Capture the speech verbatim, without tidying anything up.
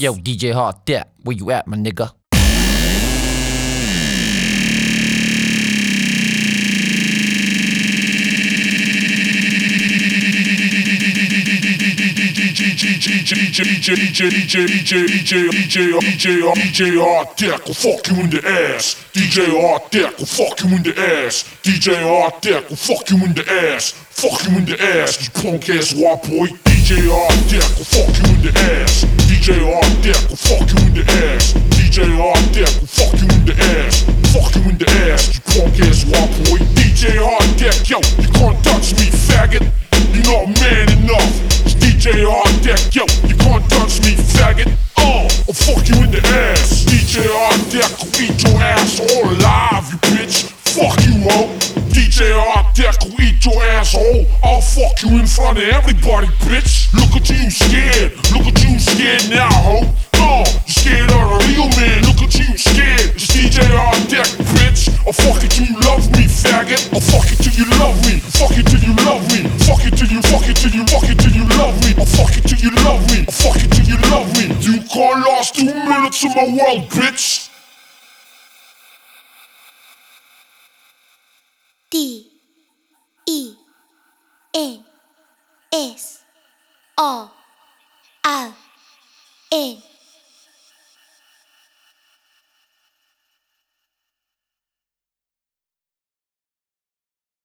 Yo, D J Hard Dap, where you at, my nigga? D J Hard Deck will fuck you in the ass. D J Hard Deck will fuck you in the ass. D J Hard Deck will fuck you in the ass. Fuck you in the ass, you punk ass white boy. D J Hard Deck will fuck you in the ass. D J Hard Deck will fuck you in the ass. D J Hard Deck will fuck you in the ass. Fuck you in the ass, you punk ass white boy. D J Hard Deck, yo, you can't touch me, faggot. You're not man enough. It's D J Hard Deck, yo, you can't touch me, faggot. Oh, I'll fuck you in the ass. D J Hard Deck will eat your ass all alive, you bitch. Fuck you, ho. D J Hard Deck will eat your asshole. I'll fuck you in front of everybody, bitch. Look at you scared. Look at you scared now, ho. Oh, you scared of a real man. Look at you scared. It's D J Hard Deck, bitch. I'll fuck it till you love me, faggot. I'll fuck it till you love me. Fuck it till you love me. Fuck it till you, fuck it till you, fuck it till you love me. I'll fuck it till you love me. I'll fuck it till you love me. You can't last two minutes of my world, bitch. D E N S O R N